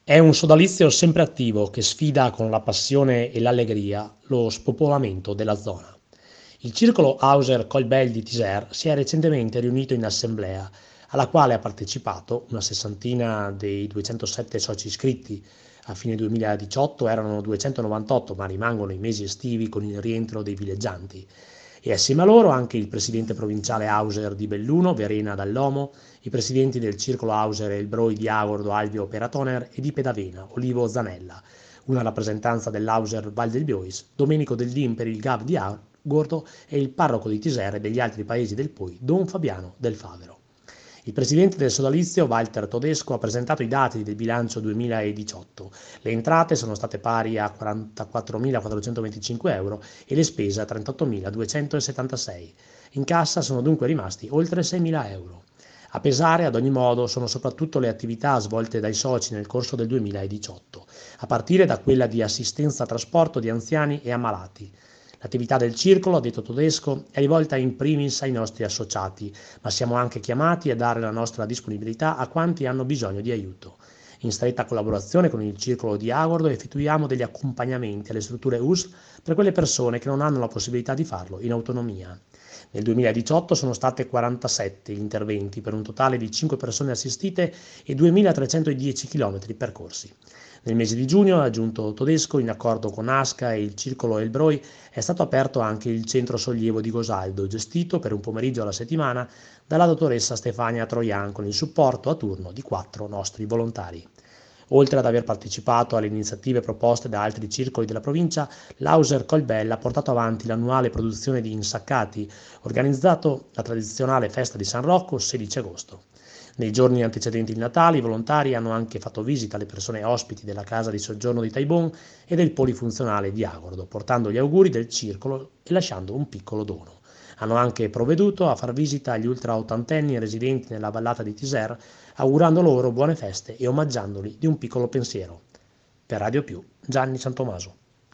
È un sodalizio sempre attivo che sfida con la passione e l'allegria lo spopolamento della zona. Il circolo Hauser-Colbel di Tisère si è recentemente riunito in assemblea, alla quale ha partecipato una sessantina dei 207 soci iscritti. A fine 2018 erano 298, ma rimangono i mesi estivi con il rientro dei villeggianti. E assieme a loro anche il presidente provinciale Hauser di Belluno, Verena Dall'Omo, i presidenti del Circolo Hauser e il Broi di Agordo, Alvio Peratoner e di Pedavena, Olivo Zanella, una rappresentanza dell'Hauser Val del Biois, Domenico del Dim per il GAV di Agordo e il parroco di Tisere e degli altri paesi del Poi, Don Fabiano del Favero. Il presidente del sodalizio, Walter Todesco, ha presentato i dati del bilancio 2018. Le entrate sono state pari a 44.425 euro e le spese a 38.276. In cassa sono dunque rimasti oltre 6.000 euro. A pesare, ad ogni modo, sono soprattutto le attività svolte dai soci nel corso del 2018, a partire da quella di assistenza trasporto di anziani e ammalati. L'attività del circolo, ha detto Todesco, è rivolta in primis ai nostri associati, ma siamo anche chiamati a dare la nostra disponibilità a quanti hanno bisogno di aiuto. In stretta collaborazione con il circolo di Agordo effettuiamo degli accompagnamenti alle strutture US per quelle persone che non hanno la possibilità di farlo in autonomia. Nel 2018 sono state 47 gli interventi per un totale di 5 persone assistite e 2.310 km percorsi. Nel mese di giugno, ha aggiunto Todesco, in accordo con ASCA e il Circolo Elbroi, è stato aperto anche il centro sollievo di Gosaldo, gestito per un pomeriggio alla settimana dalla dottoressa Stefania Troian con il supporto a turno di 4 nostri volontari. Oltre ad aver partecipato alle iniziative proposte da altri circoli della provincia, l'Auser Colbel ha portato avanti l'annuale produzione di insaccati, organizzato la tradizionale festa di San Rocco 16 agosto. Nei giorni antecedenti il Natale, i volontari hanno anche fatto visita alle persone ospiti della casa di soggiorno di Taibon e del polifunzionale di Agordo, portando gli auguri del circolo e lasciando un piccolo dono. Hanno anche provveduto a far visita agli ultraottantenni residenti nella vallata di Tisère, augurando loro buone feste e omaggiandoli di un piccolo pensiero. Per Radio Più, Gianni Santomaso.